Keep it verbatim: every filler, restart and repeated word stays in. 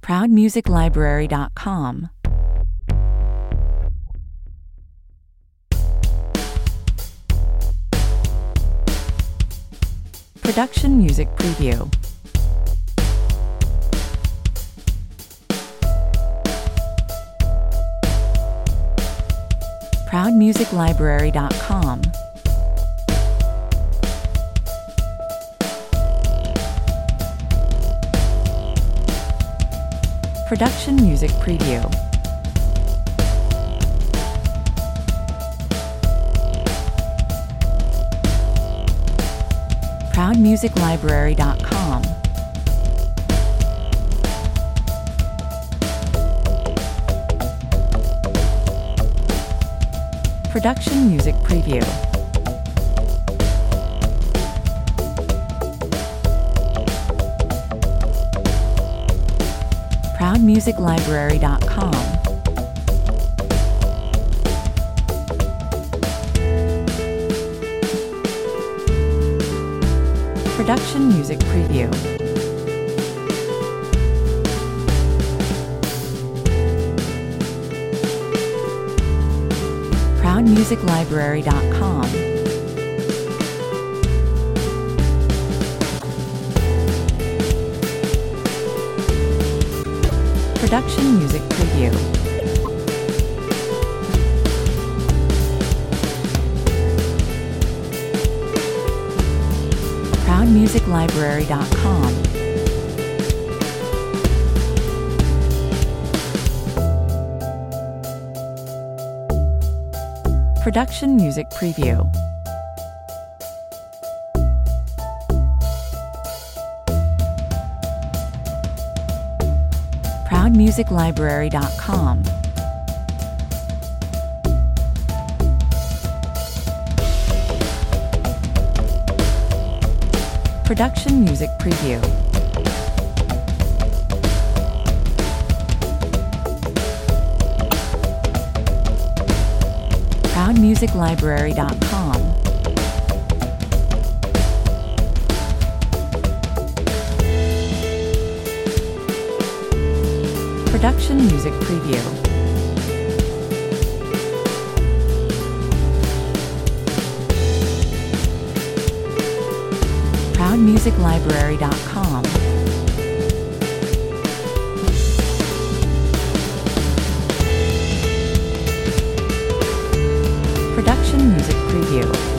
proud music library dot com. Production Music Preview. proud music library dot com. Production Music Preview. proud music library dot com. Production Music Preview. proud music library dot com. Production Music Preview. proud music library dot com. Production Music Preview. proud music library dot com. Production Music Preview. proud music library dot com. Production Music Preview. proud music library dot com. Production Music Preview. proud music library dot com. Production Music Preview.